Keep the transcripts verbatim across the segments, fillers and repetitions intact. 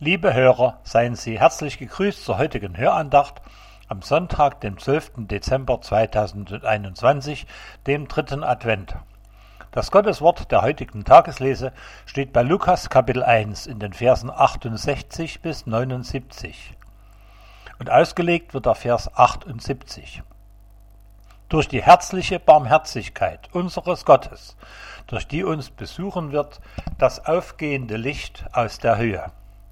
Liebe Hörer, seien Sie herzlich gegrüßt zur heutigen Hörandacht am Sonntag, dem zwölften Dezember zweitausendeinundzwanzig, dem dritten Advent. Das Gotteswort der heutigen Tageslese steht bei Lukas Kapitel eins in den Versen achtundsechzig bis neunundsiebzig. Und ausgelegt wird der Vers achtundsiebzig. Durch die herzliche Barmherzigkeit unseres Gottes, durch die uns besuchen wird das aufgehende Licht aus der Höhe.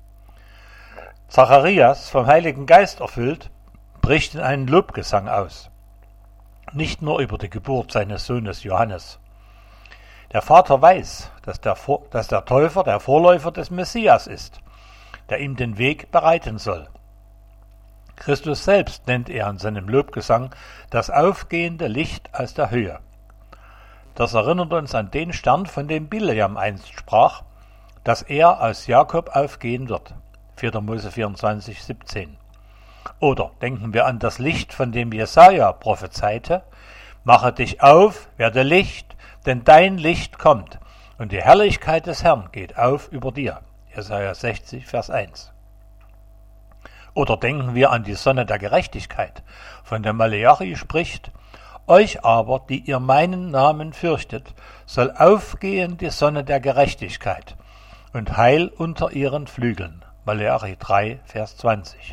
Zacharias, vom Heiligen Geist erfüllt, bricht in einen Lobgesang aus. Nicht nur über die Geburt seines Sohnes Johannes. Der Vater weiß, dass der, Vor- dass der Täufer der Vorläufer des Messias ist, der ihm den Weg bereiten soll. Christus selbst nennt er in seinem Lobgesang das aufgehende Licht aus der Höhe. Das erinnert uns an den Stern, von dem Bileam einst sprach, dass er aus Jakob aufgehen wird. vierter Mose vierundzwanzig, siebzehn. Oder denken wir an das Licht, von dem Jesaja prophezeite: Mache dich auf, werde Licht, denn dein Licht kommt, und die Herrlichkeit des Herrn geht auf über dir. Jesaja sechzig, Vers eins. Oder denken wir an die Sonne der Gerechtigkeit, von der Maleachi spricht: Euch aber, die ihr meinen Namen fürchtet, soll aufgehen die Sonne der Gerechtigkeit und Heil unter ihren Flügeln. Maleachi drei, Vers zwanzig.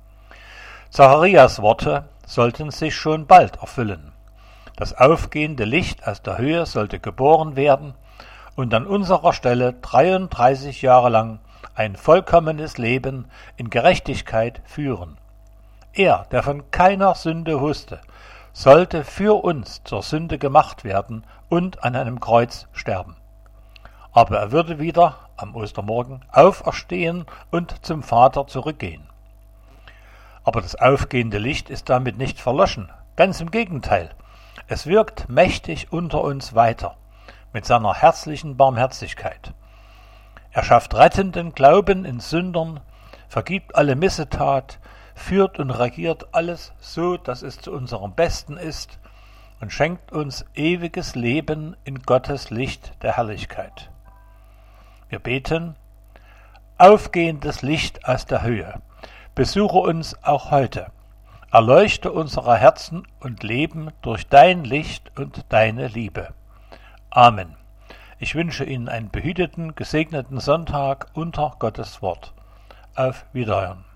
Zacharias Worte sollten sich schon bald erfüllen. Das aufgehende Licht aus der Höhe sollte geboren werden und an unserer Stelle dreiunddreißig Jahre lang ein vollkommenes Leben in Gerechtigkeit führen. Er, der von keiner Sünde wusste, sollte für uns zur Sünde gemacht werden und an einem Kreuz sterben. Aber er würde wieder am Ostermorgen auferstehen und zum Vater zurückgehen. Aber das aufgehende Licht ist damit nicht verloschen, ganz im Gegenteil. Es wirkt mächtig unter uns weiter, mit seiner herzlichen Barmherzigkeit. Er schafft rettenden Glauben in Sündern, vergibt alle Missetat, führt und regiert alles so, dass es zu unserem Besten ist und schenkt uns ewiges Leben in Gottes Licht der Herrlichkeit. Wir beten: Aufgehendes Licht aus der Höhe, besuche uns auch heute, erleuchte unsere Herzen und Leben durch dein Licht und deine Liebe. Amen. Ich wünsche Ihnen einen behüteten, gesegneten Sonntag unter Gottes Wort. Auf Wiederhören.